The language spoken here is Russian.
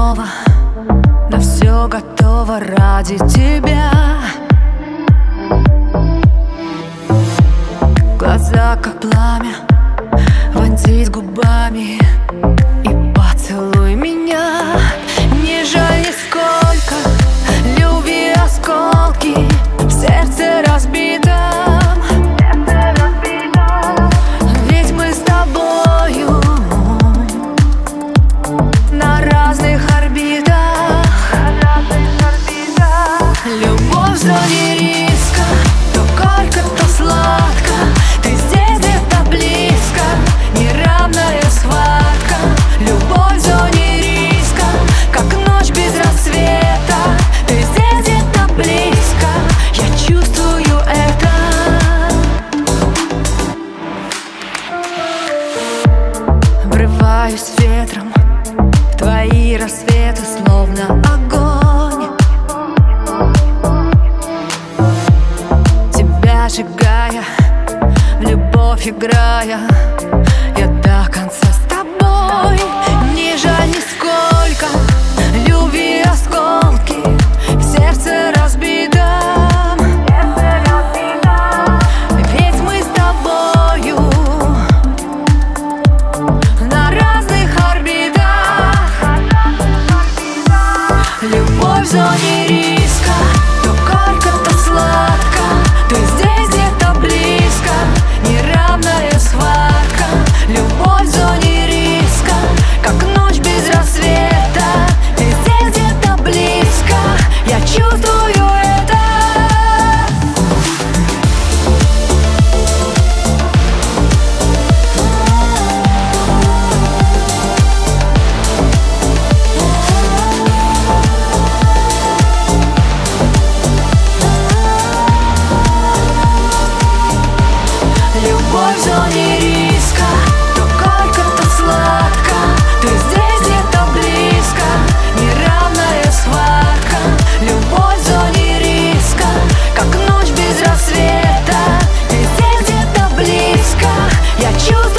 снова, на все готова ради тебя. Глаза как пламя, вонзись губами и поцелуй меня. Не жаль нисколько, любви осколки в сердце разбитом. Ведь мы с тобою на разных орбитах. Любовь в зоне риска, то горько, то сладко. Ты здесь где-то близко, неравная схватка. Любовь в зоне риска, как ночь без рассвета. Ты здесь где-то близко, я чувствую это. Врываюсь ветром в твои рассветы, словно огонь. Тебя сжигая, в любовь играя, я до конца с тобой. Не жаль нисколько, любви осколки в сердце разбитом. Ведь мы с тобою на разных орбитах. Любовь в зоне риска, то горько, то сладко. Ты здесь где-то близко, неравная схватка. Любовь в зоне риска, как ночь без рассвета. Ты здесь где-то близко, я чувствую это. Любовь в зоне риска, то горько, то сладко. Ты здесь где-то близко, неравная схватка. Любовь в зоне риска, как ночь без рассвета. Ты здесь где-то близко, я чувствую.